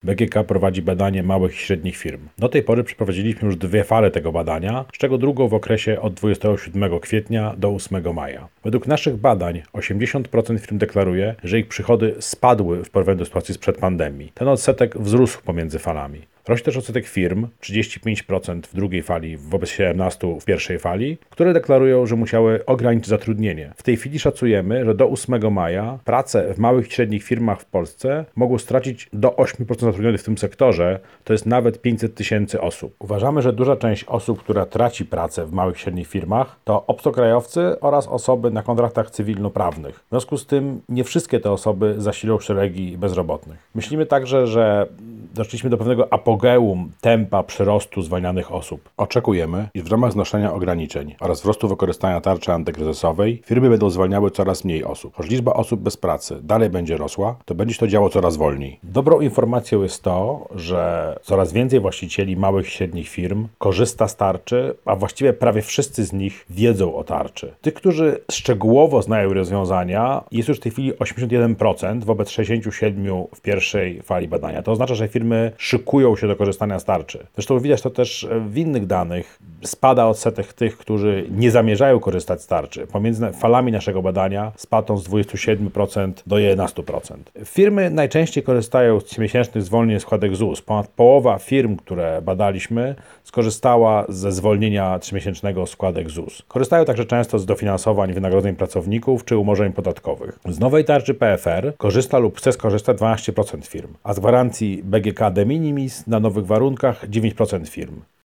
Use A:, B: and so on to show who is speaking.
A: BGK prowadzi badanie małych i średnich firm. Do tej pory przeprowadziliśmy już 2 fale tego badania, z czego drugą w okresie od 27 kwietnia do 8 maja. Według naszych badań 80% firm deklaruje, że ich przychody spadły w porównaniu do sytuacji sprzed pandemii. Ten odsetek wzrósł pomiędzy falami. Rośnie też odsetek firm, 35% w drugiej fali wobec 17% w pierwszej fali, które deklarują, że musiały ograniczyć zatrudnienie. W tej chwili szacujemy, że do 8 maja pracę w małych i średnich firmach w Polsce mogło stracić do 8% zatrudnionych w tym sektorze, to jest nawet 500 tysięcy osób. Uważamy, że duża część osób, która traci pracę w małych i średnich firmach, to obcokrajowcy oraz osoby na kontraktach cywilnoprawnych. W związku z tym nie wszystkie te osoby zasilą szeregi bezrobotnych. Myślimy także, że doszliśmy do pewnego apogeum tempa przyrostu zwalnianych osób. Oczekujemy, iż w ramach znoszenia ograniczeń oraz wzrostu wykorzystania tarczy antykryzysowej firmy będą zwalniały coraz mniej osób. Choć liczba osób bez pracy dalej będzie rosła, to będzie się to działo coraz wolniej. Dobrą informacją jest to, że coraz więcej właścicieli małych i średnich firm korzysta z tarczy, a właściwie prawie wszyscy z nich wiedzą o tarczy. Tych, którzy szczegółowo znają rozwiązania, jest już w tej chwili 81% wobec 67% w pierwszej fali badania. To oznacza, że firmy szykują się do korzystania z tarczy. Zresztą widać to też w innych danych. Spada odsetek tych, którzy nie zamierzają korzystać z tarczy. Pomiędzy falami naszego badania spadł on z 27% do 11%. Firmy najczęściej korzystają z miesięcznych zwolnień składek ZUS. Ponad połowa firm, które badaliśmy, skorzystała ze zwolnienia 3-miesięcznego składek ZUS. Korzystają także często z dofinansowań wynagrodzeń pracowników czy umorzeń podatkowych. Z nowej tarczy PFR korzysta lub chce skorzystać 12% firm, a z gwarancji BGK de minimis na nowych warunkach 9% firm.